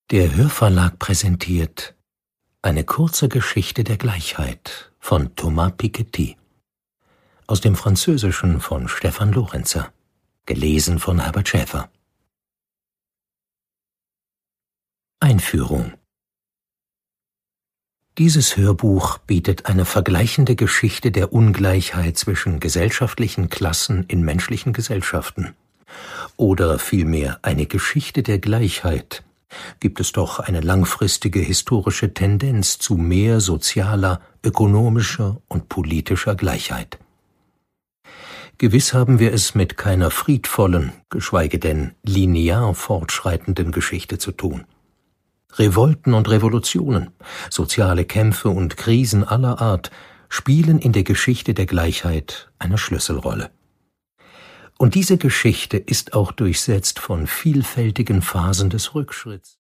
Der Hörverlag präsentiert Eine kurze Geschichte der Gleichheit von Thomas Piketty. Aus dem Französischen von Stefan Lorenzer. Gelesen von Herbert Schäfer. Einführung. Dieses Hörbuch bietet eine vergleichende Geschichte der Ungleichheit zwischen gesellschaftlichen Klassen in menschlichen Gesellschaften. Oder vielmehr eine Geschichte der Gleichheit. Gibt es doch eine langfristige historische Tendenz zu mehr sozialer, ökonomischer und politischer Gleichheit. Gewiss haben wir es mit keiner friedvollen, geschweige denn linear fortschreitenden Geschichte zu tun. Revolten und Revolutionen, soziale Kämpfe und Krisen aller Art spielen in der Geschichte der Gleichheit eine Schlüsselrolle. Und diese Geschichte ist auch durchsetzt von vielfältigen Phasen des Rückschritts.